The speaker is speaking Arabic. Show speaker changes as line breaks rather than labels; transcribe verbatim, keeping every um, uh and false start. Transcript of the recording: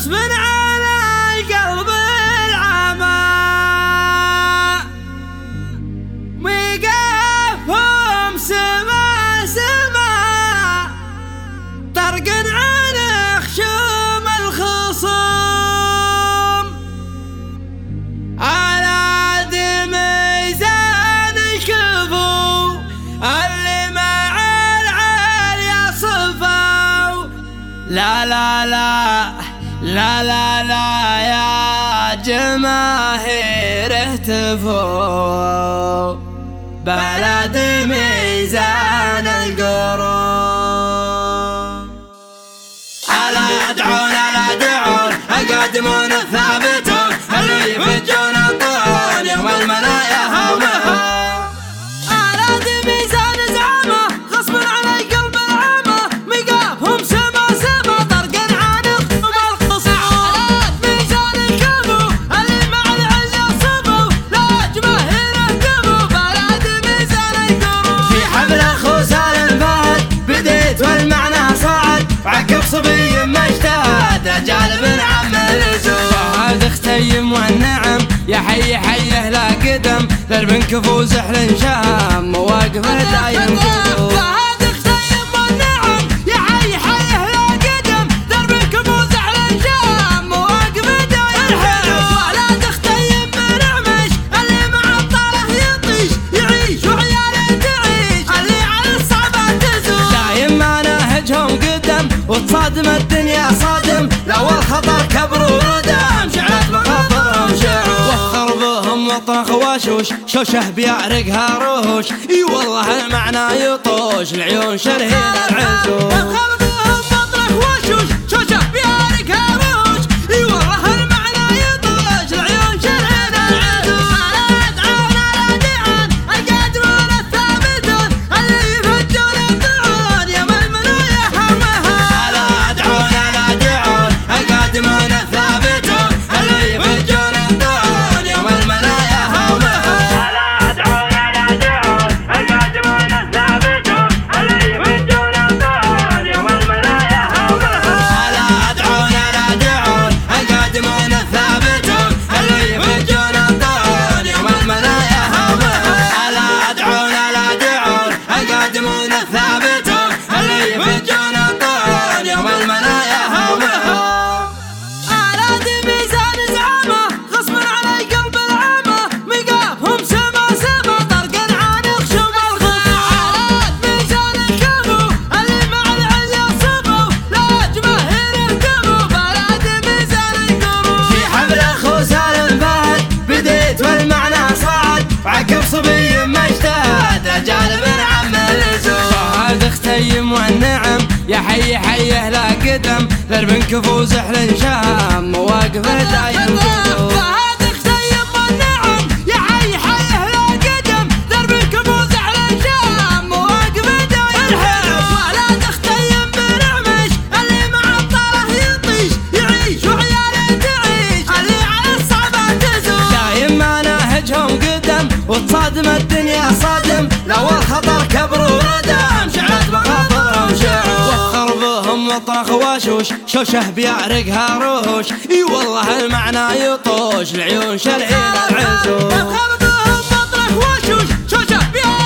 غصب على القلب العمى ويقفهم سما سما طرق عن خشوم الخصوم على دي ميزان شوفوا اللي مع العالية صفوا. لا لا لا لا لا لا يا جماهير اهتفوا بلد ميزان القرون. ألا يدعون ألا يدعون القادمون الثابتون اللي يفجون الطعون يوم المنايا هومهم.
على دي ميزان زعامة غصب على القلب العامة ميقافهم سما سما طرقا عانق ومالخصوم. ميزان الكفو اللي مع العليا صبوا لا جماهير اهتموا بلد ميزان القرون.
في حفل اخو سالم فهد بديت والمعنى صعد وعقب صبي ما اجتهد اجال بن عم الزود. شهد اختيم والنعم يا حي حيه لا قدم درب كفو زحل شام مواقف دايم قدو.
فهد اختيم والنعم يا حي حيه لا قدم درب كفو زحل شام مواقف دايم قدو. ولا تختيم بنعمش اللي مع الطاله يطيش يعيش وعياله تعيش اللي على الصعبه تزول.
دايم ما ناهجهم قدم وتصادم الدنيا صادم لو الخطر كبر وردم شعلت مخاطرهم شعور. وفر بهم وطن خواشوش شوشه بيعرقها روش اي والله المعنى يطوش العيون شرهين العزوز.
وفر بهم وطن خواشوش شوشه بيعرقها روش اي والله المعنى يطوش العيون شرهين العزوز. لا يدعون لا يدعون القادرون الثابتون اللي يفجون الطعون يوم المنايا همها.
لا يدعون لا يدعون القادمون الثابتون اللي يفجون الطعون يوم المنايا هومهم. لا يدعون لا يدعون القادمون الثابتون اللي يفجون الطعون يوم المنايا هومهم. لا يدعون لا يدعون القادمون الثابتون اللي يفجون الطعون يوم المنايا هومهم. لا يدعون لا يدعون القادمون الثابتون اللي يفجون الطعون يوم المنايا هومهم.
على دي ميزان زعامة غصب على القلب العامة ميقافهم سما سما طرقا عانق شوم الخصوم. ميزان الكفو اللي مع العليا صبوا لا جماهير اهتموا بلد ميزان القرون.
في حفل اخو سالم فهد بديت والمعنى صعد وعقب صبي ما اجتهد اجال بن عم الزود. شهد اختيم والنعم يا حي حيه لا قدم درب كفو زحل شام مواقف دايم قدو.
فهد اختيم والنعم يا حي حيه لا قدم درب كفو زحل شام مواقف دايم قدو. ولا تختيم بنعمش اللي مع الطاله يطيش يعيش وعياله تعيش اللي على الصعبه تزول.
دايم ما ناهجهم قدم وتصادم الدنيا صادم لو الخطر كبر وردم شعلت مخاطرهم شعور. وفر بهم وطن خواشوش شوشه بيعرقها روش اي والله المعنى يطوش العيون شرهين العزوز.
وفر بهم وطن خواشوش شوشه بيعرقها